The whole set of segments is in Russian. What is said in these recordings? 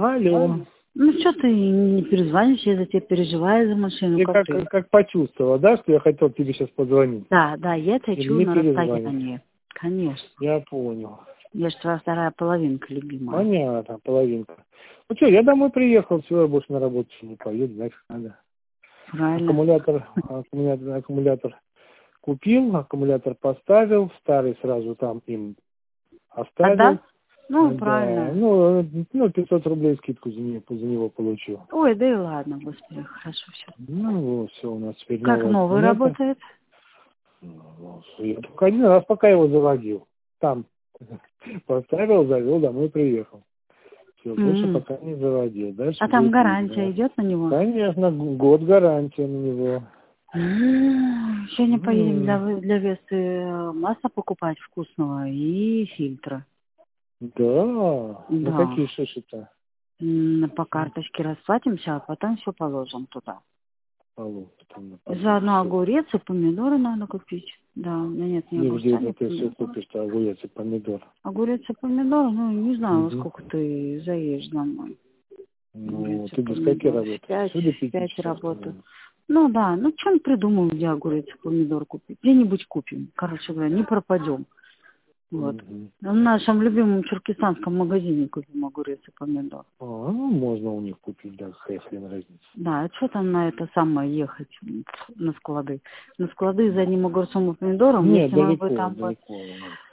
Алло. Ну, что ты не перезвонишь, я за тебя переживаю за машину. Ты как почувствовала, да, что я хотел тебе сейчас позвонить? Да, я тебя Или чую не на перезвонить? расстоянии. Конечно. Я понял. Я же твоя вторая половинка, любимая. Понятно, половинка. Ну что, я домой приехал, все, я больше на работу не поеду, знаешь, надо. Правильно. Аккумулятор купил, аккумулятор поставил, старый сразу там им оставил. Да? Ну, Да, правильно. ну, 500 рублей скидку за него получил. Ой, да и ладно, господи, хорошо все. Ну, вот, все, у нас теперь Как новый новый аккумулятор. работает? Ну, я только один раз пока его заводил. Там поставил, завел, домой приехал. Все, больше пока не заводил. Дальше А там будет гарантия видно. идет на него? Конечно, год гарантия на него. Сегодня поедем для Весы масло покупать вкусного и фильтра. Да. Ну Да. какие шиши-то? По карточке расплатимся, а потом все положим туда. Заодно Все. огурец и помидоры надо купить. Да, у меня нет ни И огурца, где ни это ты все помидора. купишь-то, огурец и помидор? Огурец и помидор, ну, не знаю, во Угу. сколько ты заедешь домой. Ну, Огурец и ты до скольки помидор. В работаешь? пять, Все до в 5 пять часов, работаю. наверное. Ну да, ну что мы придумаем, где огурец и помидор купить? Где-нибудь купим. Короче говоря, не пропадем. Вот. Угу. В нашем любимом черкесанском магазине купим огурец и помидор. Ну, можно у них купить, да, какая хрен разница. Да, а что там на это самое ехать на склады? На склады за одним огурцом и помидором, Нет, если мы бы там далеко.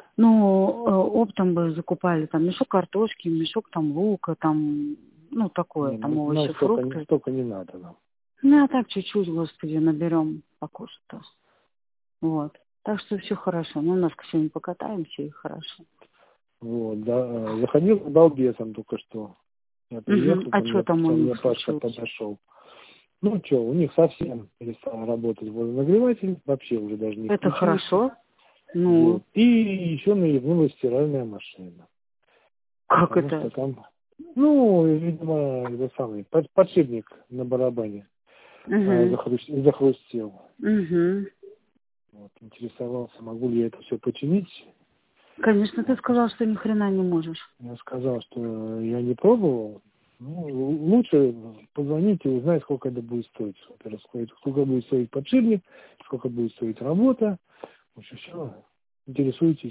оптом бы закупали там мешок картошки, мешок там лука, там, ну, такое, Не, там нам овощи, фрукты. столько не надо нам. Ну, а так чуть-чуть, господи, наберем покушать-то. Вот. Так что все хорошо. Ну, немножко сегодня покатаемся, и хорошо. Вот, да, заходил к балбесам только что. Я приехал, А что там у ко мне них Пашка случилось? подошел. Ну что, у них совсем перестал работать водонагреватель, вообще уже даже не Это включается. хорошо? Ну, Вот. И еще наебнулась стиральная машина. как Потому это? что там, ну, видимо, это самый подшипник на барабане захрустел. Вот, интересовался, могу ли я это все починить. Конечно, ты сказал, что ни хрена не можешь. Я сказал, что я не пробовал. Ну, лучше позвонить и узнать, сколько это будет стоить. Во-первых, сколько будет стоить подшипник, сколько будет стоить работа. В общем, все, интересуйтесь.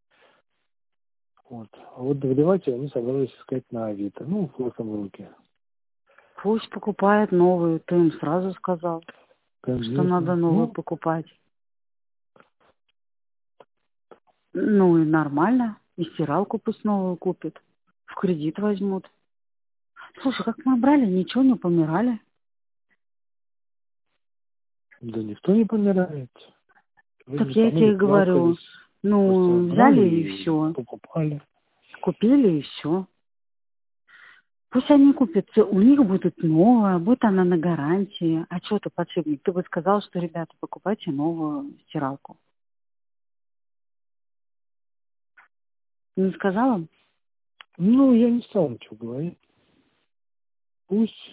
Вот. А вот нагреватель они собрались искать на Авито. Ну, в легком руке. Пусть покупает новую. Ты им сразу сказал, что надо Конечно. новую покупать. Ну и нормально. И стиралку пусть новую купит. В кредит возьмут. Слушай, как мы брали, ничего не помирали. Да никто не помирает. Вы Так же я со мной тебе не говорю. сталкивались. Просто Ну, брали взяли и и все. покупали. Купили и все. Пусть они купят. У них будет новая, будет она на гарантии. А что ты, подшипник? Ты бы сказал, что, ребята, покупайте новую стиралку. Не сказала? Ну, я не стал ничего говорить. Пусть,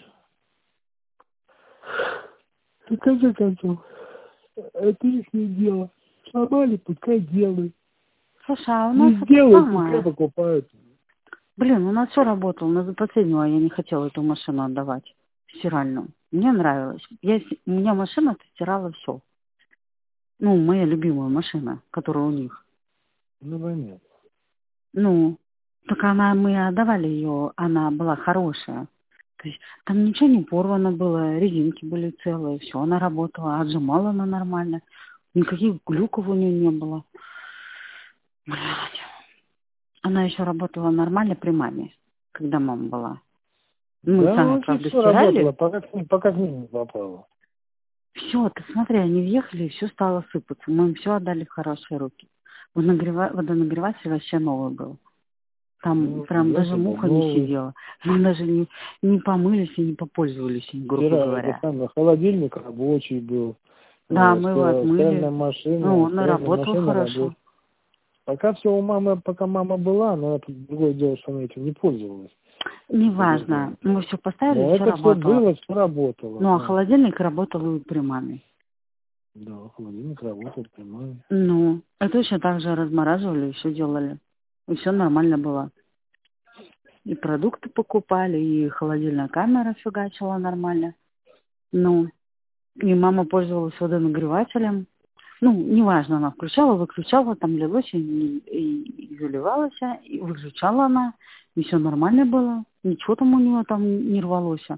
в конце концов, это их дело. Сломали, пускай делают. Слушай, а у нас Не это сделают, пускай самое. покупают. Блин, у нас все работало. Но за последнего я не хотела эту машину отдавать. Стиральную. Мне нравилось. У меня машина стирала все. Ну, моя любимая машина, которая у них. Ну, понятно. Ну, так мы отдавали ее, она была хорошая. То есть там ничего не порвано было, резинки были целые, все, она работала, отжимала она нормально. Никаких глюков у нее не было. Блядь. Она еще работала нормально при маме, когда мама была. Мы Да, сами, вообще правда, все работало, стирали. пока к ним не попало. Все, ты смотри, они въехали, и все стало сыпаться. Мы им все отдали в хорошие руки. Водонагреватель вообще новый был. Там Ну, прям даже значит, был муха не новый. сидела. Мы даже не помылись и не попользовались им, грубо Вчера это говоря. самое, холодильник рабочий был. Да, мы его Стиральная отмыли. Ну, машина, он и работал хорошо. работает. Пока мама была, но это другое дело, что она этим не пользовалась. Неважно. Мы все поставили, Но все это все работало. было, все работало, Ну, а да. холодильник работал и при маме. Да, холодильник работает прямой. Ну, это еще так же размораживали и все делали. И все нормально было. и продукты покупали, и холодильная камера фигачила нормально. Ну, и мама пользовалась водонагревателем. Ну, неважно, она включала, выключала, там лилось и заливалось, и выключала она, и все нормально было. Ничего там у нее там не рвалось.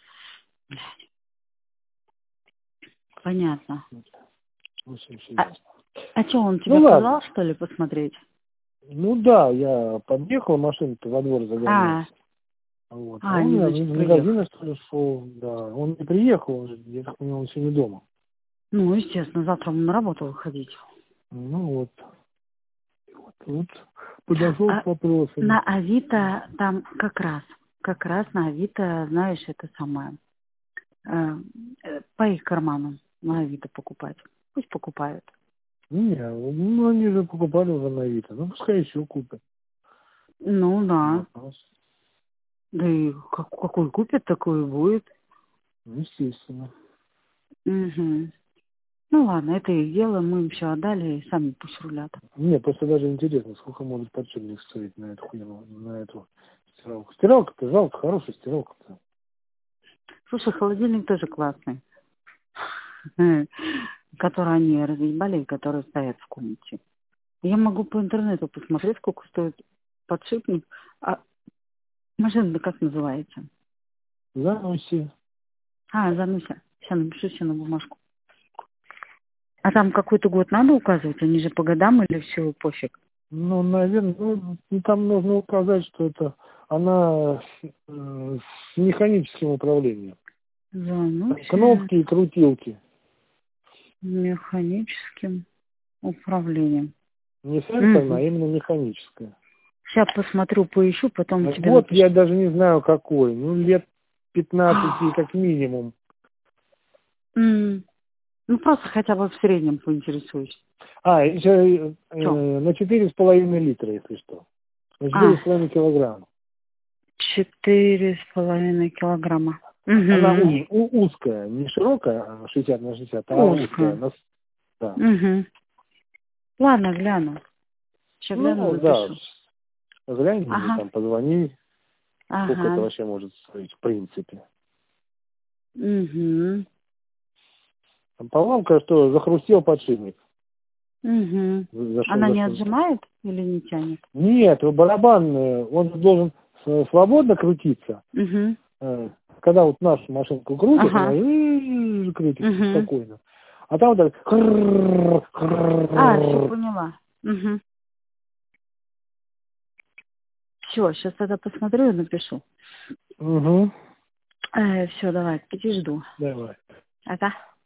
Понятно. Очень все А, ясно. а что, он тебе Ну позвал, ладно. что ли, посмотреть? Ну да, я подъехал, машину-то во двор загонялся. Вот. А он меня значит, в приехал. магазин, что ли, шел, да. Он не приехал, он же, я так понимаю, он сегодня дома. Ну, естественно, завтра ему на работу выходить. Ну вот. Вот подошел с вопросами. На Авито там как раз на Авито, знаешь, это самое, по их карману на Авито покупать. Пусть покупают. Не, ну они же покупали уже на Авито. Ну пускай еще купят. Ну да. Вопрос. Да и какой купит, такой и будет. Естественно. Угу. Ну ладно, это их дело, мы им все отдали, и сами пусть рулят. Мне просто даже интересно, сколько может подшипник стоить на эту хуйню, на эту стиралку. Стиралка-то жалко, хорошая стиралка-то. Слушай, холодильник тоже классный. Который они разъебали, и которые стоят в комнате. Я могу по интернету посмотреть, сколько стоит подшипник. А машина-то как называется? Зануси. Зануся. Сейчас напишу себе на бумажку. А там какой-то год надо указывать? Они же по годам или все пофиг? Ну, наверное, ну, там нужно указать, что это она с механическим управлением. Там Зануся кнопки и крутилки. механическим управлением. Не сенсорная, а именно механическая. Сейчас посмотрю, поищу, потом тебе Вот напишу. я даже не знаю какой. Ну, лет 15 как минимум. Ну, просто хотя бы в среднем поинтересуюсь. Еще Что? на 4,5 литра, если что. На 4,5 килограмма. 4,5 килограмма. Она Угу. узкая, не широкая, 60 на 60, а узкая. Узкая. Да. Угу. Ладно, гляну. Сейчас гляну, Ну, да. напишу. Глянь мне, там, позвони. Сколько это вообще может стоить, в принципе. Угу. Поломка, что захрустел подшипник. Угу. Она не отжимает или не тянет? Нет, барабан, он должен свободно крутиться. Угу. Когда вот нашу машинку крутишь, она крутится спокойно. А там вот так... Все поняла. Угу. Все, сейчас тогда посмотрю и напишу. Угу. Все, давай, иди жду. Давай. Ага.